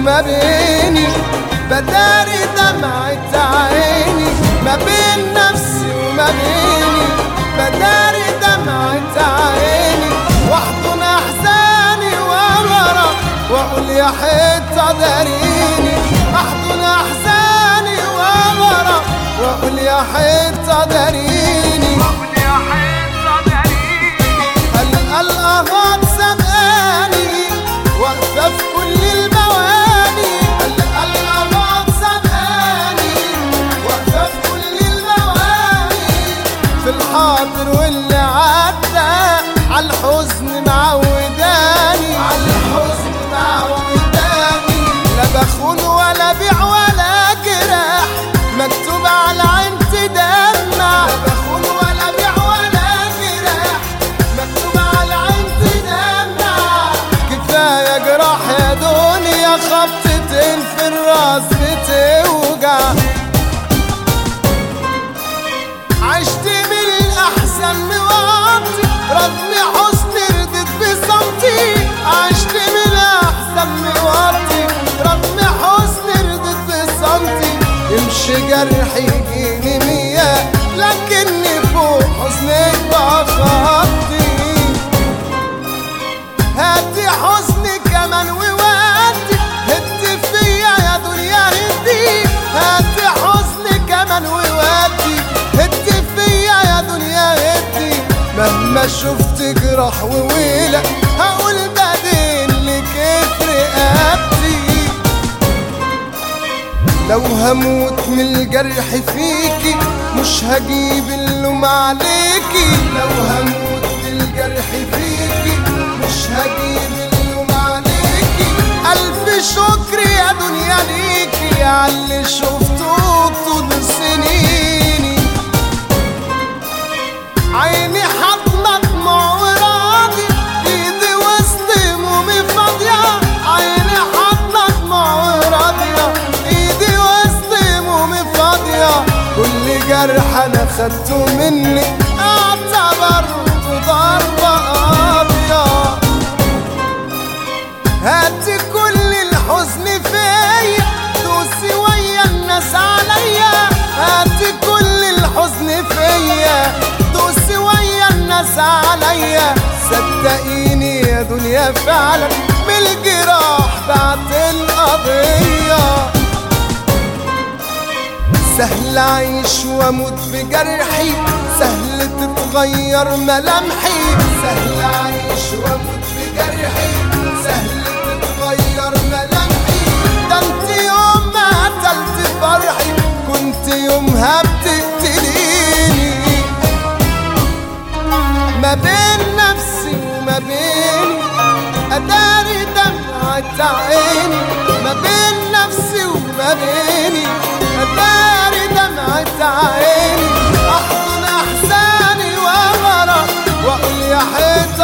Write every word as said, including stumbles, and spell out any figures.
وما بيني، بداري دمعة عيني ما بين نفسي وما بيني، بداري دمعة عيني واحضن احزاني ورا واقول يا حيطة داريني، احضن احزاني ورا واقول يا حيطة داريني، الأهات سبقاني واقفة في كل المواني، الأهات سبقاني واقفة في كل المواني، في الحاضر واللي عدى عالحزن معوداني، عالحزن معوداني، لا بخون ولا بيع ولا جراح، مكتوب على عين تدمع، لا بخون ولا بيع ولا جراح، مكتوب على عين تدمع، كفاية جراح يا دنيا، خبطتين في الراس بتوجع، عشت من الأحسن موطي، رغم حزني ردت بصمتي، عشت من الأحسن موطي، رغم حزني ردت بصمتي، يمشي جرحي يجيني مية لكني فوق حزنك بخطي، هاتي حزني كمان وودي، هدي فيا يا دنيا هدي، هاتي حزني كمان وودي، هدي فيا يا دنيا هدي، مهما شفت جراح وويلة هقول بعدين لك في رقبتي، لو هموت من الجرح فيكي مش هجيب اللوم عليكي، لو هموت من الجرح فيكي مش هجيب اللوم عليكي، ألف شكر يا دنيا ليكي عاللي شفته طول سنيني، عيني حاطة دموع وراضي، ايدي وسط همومي فاضية، عيني حاطة دموع وراضية، ايدي وسط همومي فاضية، كل جرح انا خدته منك اعتبرته ضربة قاضية، هاتي كل الحزن فيا دوسي ويا الناس عليا، هاتي كل الحزن فيا دوسي ويا الناس عليا، صدقيني يا دنيا فعلا من الجراح بعد القضية، سهل أعيش وأموت بجرحي، سهل تتغير ملامحي، سهل أعيش وأموت بجرحي، سهل تتغير ملامحي، ده انت يوم ما قتلت فرحي كنت يومها بتقتليني، ما بين نفسي وما بيني أداري دمعة عيني، ما بين نفسي وما بيني أداري دمعة عيني، أحضن أحزاني ورا وأقول يا حيطة